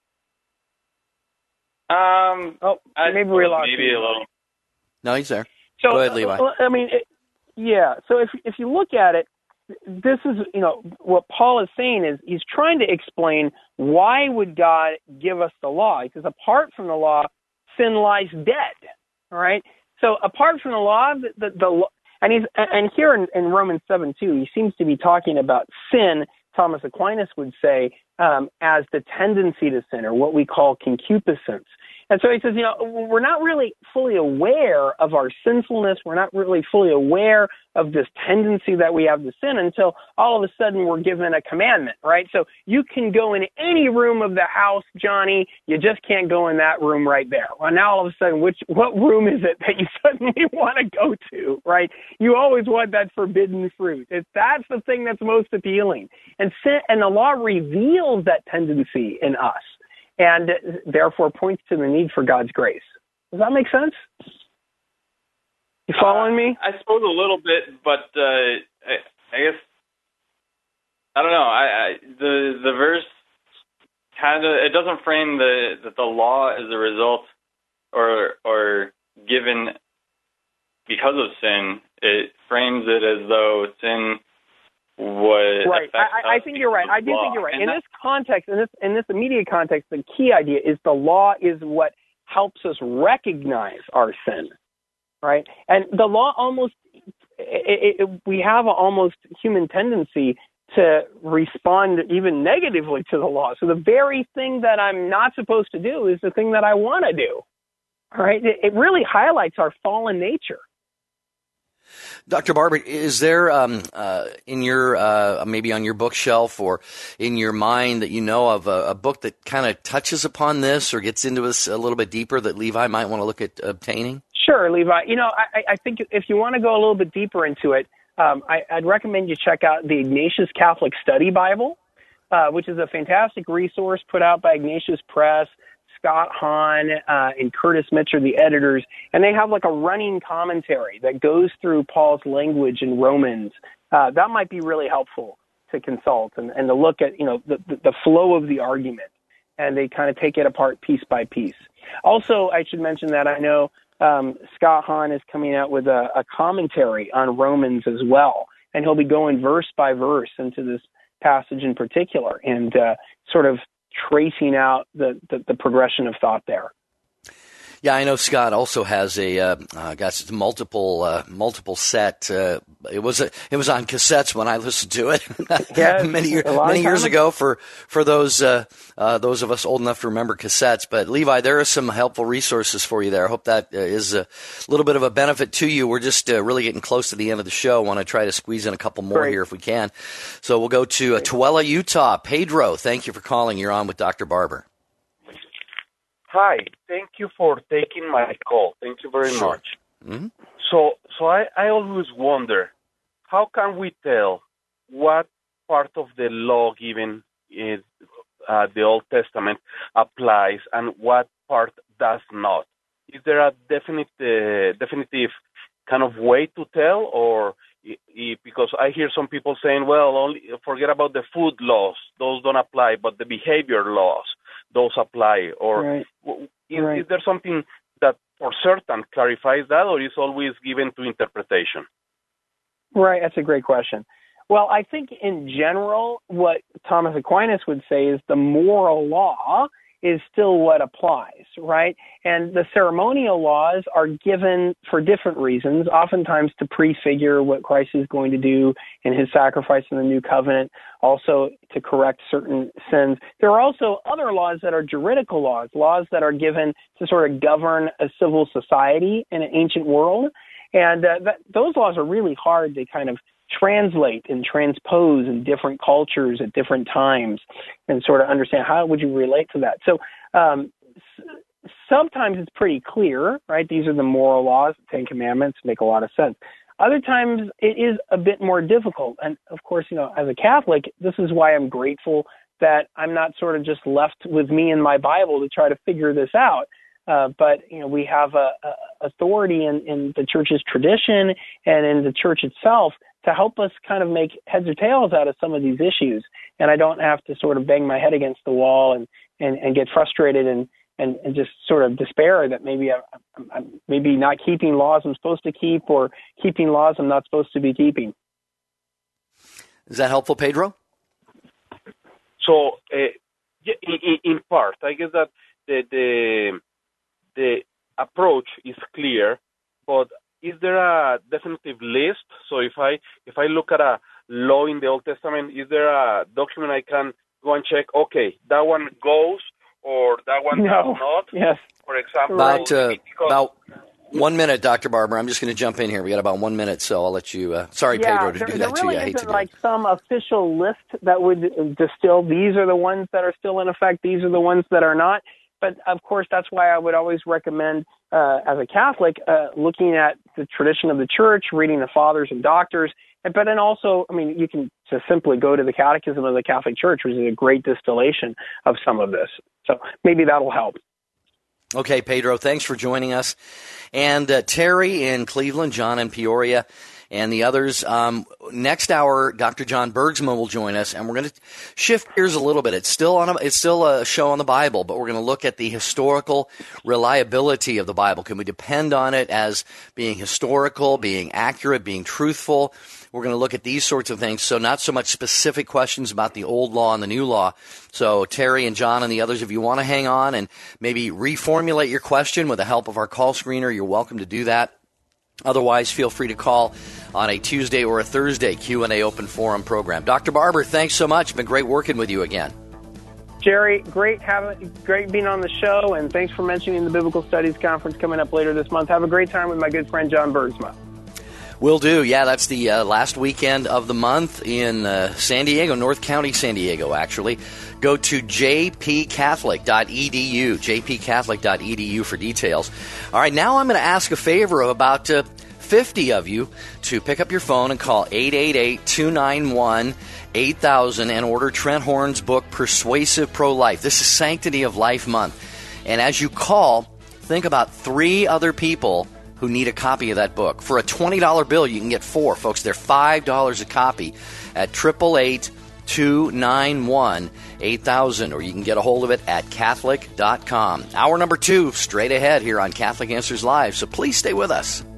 Um, oh, I maybe we lost maybe you. a little. No, he's there. So, Go ahead, Levi. Uh, I mean, it, yeah. So if if you look at it, this is, you know, what Paul is saying is he's trying to explain why would God give us the law? Because apart from the law, sin lies dead. All right. So apart from the law, the the, the and he's and here in, in Romans seven two, he seems to be talking about sin. Thomas Aquinas would say um, as the tendency to sin, or what we call concupiscence. And so he says, you know, we're not really fully aware of our sinfulness. We're not really fully aware of this tendency that we have to sin until all of a sudden we're given a commandment, right? So you can go in any room of the house, Johnny. You just can't go in that room right there. Well, now all of a sudden, which what room is it that you suddenly want to go to, right? You always want that forbidden fruit. It's, that's the thing that's most appealing. And sin, and the law reveals that tendency in us, and therefore points to the need for God's grace. Does that make sense? You following uh, me? I suppose a little bit, but uh, I, I guess I don't know. I, I the the verse kind of it doesn't frame the that the law is a result or or given because of sin. It frames it as though sin would right. I, I think you're right. I do law. think you're right. And in this context, in this in this immediate context, the key idea is the law is what helps us recognize our sin, right? And the law almost it, it, we have an almost human tendency to respond even negatively to the law. So the very thing that I'm not supposed to do is the thing that I want to do. All right. It, it really highlights our fallen nature. Doctor Barber, is there um, uh, in your uh, maybe on your bookshelf or in your mind that you know of a, a book that kind of touches upon this or gets into this a little bit deeper that Levi might want to look at obtaining? Sure, Levi. You know, I, I think if you want to go a little bit deeper into it, um, I, I'd recommend you check out the Ignatius Catholic Study Bible, uh, which is a fantastic resource put out by Ignatius Press. Scott Hahn uh, and Curtis Mitch are the editors, and they have like a running commentary that goes through Paul's language in Romans. Uh, that might be really helpful to consult and, and to look at, you know, the, the flow of the argument, and they kind of take it apart piece by piece. Also, I should mention that I know um, Scott Hahn is coming out with a, a commentary on Romans as well, and he'll be going verse by verse into this passage in particular and uh, sort of tracing out the, the, the progression of thought there. Yeah, I know Scott also has a uh, uh, got multiple uh, multiple set. Uh, it was a, it was on cassettes when I listened to it yeah, many year, many years ago. For for those uh, uh, those of us old enough to remember cassettes. But Levi, there are some helpful resources for you there. I hope that uh, is a little bit of a benefit to you. We're just uh, really getting close to the end of the show. I want to try to squeeze in a couple more Great. here if we can. So we'll go to uh, Tooele, Utah. Pedro, thank you for calling. You're on with Doctor Barber. Hi, thank you for taking my call. Thank you very sure. much. Mm-hmm. So, so I, I always wonder, how can we tell what part of the law given in uh, the Old Testament applies and what part does not? Is there a definite, uh, definitive kind of way to tell, or I, I, because I hear some people saying, well, only forget about the food laws; those don't apply, but the behavior laws, those apply. Or right. is, right. is there something that for certain clarifies that, or is always given to interpretation? Right, that's a great question. Well, I think in general, what Thomas Aquinas would say is the moral law is still what applies, right? And the ceremonial laws are given for different reasons, oftentimes to prefigure what Christ is going to do in his sacrifice in the new covenant, also to correct certain sins. There are also other laws that are juridical laws, laws that are given to sort of govern a civil society in an ancient world. And uh, that, those laws are really hard to kind of translate and transpose in different cultures at different times and sort of understand how would you relate to that. So um, s- sometimes it's pretty clear, right? These are the moral laws, the Ten Commandments make a lot of sense. Other times it is a bit more difficult. And of course, you know, as a Catholic, this is why I'm grateful that I'm not sort of just left with me and my Bible to try to figure this out. Uh, but, you know, we have a, a authority in, in the church's tradition and in the church itself to help us kind of make heads or tails out of some of these issues. And I don't have to sort of bang my head against the wall and, and, and get frustrated and, and, and just sort of despair that maybe I, I'm maybe not keeping laws I'm supposed to keep or keeping laws I'm not supposed to be keeping. Is that helpful, Pedro? So, uh, in, in part, I guess that the, the the approach is clear, but is there a definitive list? So if I if I look at a law in the Old Testament, is there a document I can go and check, okay, that one goes or that one no. does not? Yes. For example, about, uh, because, about one minute, Doctor Barber. I'm just going to jump in here. We got about one minute, so I'll let you. Uh, sorry, yeah, Pedro, to there, do there that really to you. I hate to isn't do like it. some official list that would distill these are the ones that are still in effect, these are the ones that are not. But, of course, that's why I would always recommend, uh, as a Catholic, uh, looking at the tradition of the church, reading the fathers and doctors. But then also, I mean, you can just simply go to the Catechism of the Catholic Church, which is a great distillation of some of this. So maybe that'll help. Okay, Pedro, thanks for joining us. And uh, Terry in Cleveland, John in Peoria, and the others. Um, next hour, Doctor John Bergsma will join us, and we're going to shift gears a little bit. It's still on a, it's still a show on the Bible, but we're going to look at the historical reliability of the Bible. Can we depend on it as being historical, being accurate, being truthful? We're going to look at these sorts of things. So not so much specific questions about the old law and the new law. So Terry and John and the others, if you want to hang on and maybe reformulate your question with the help of our call screener, you're welcome to do that. Otherwise, feel free to call on a Tuesday or a Thursday Q and A open forum program. Doctor Barber, thanks so much. It's been great working with you again. Jerry, great having, great being on the show, and thanks for mentioning the Biblical Studies Conference coming up later this month. Have a great time with my good friend John Bergsma. Will do. Yeah, that's the uh, last weekend of the month in uh, San Diego, North County, San Diego, actually. Go to j p catholic dot e d u, j p catholic dot e d u for details. All right, now I'm going to ask a favor of about uh, fifty of you to pick up your phone and call eight eight eight, two nine one, eight thousand and order Trent Horn's book, Persuasive Pro-Life. This is Sanctity of Life Month. And as you call, think about three other people who need a copy of that book. For a twenty dollars bill, you can get four, folks. They're five dollars a copy at eight eight eight, two nine one, eight thousand, or you can get a hold of it at catholic dot com. Hour number two, straight ahead here on Catholic Answers Live, so please stay with us.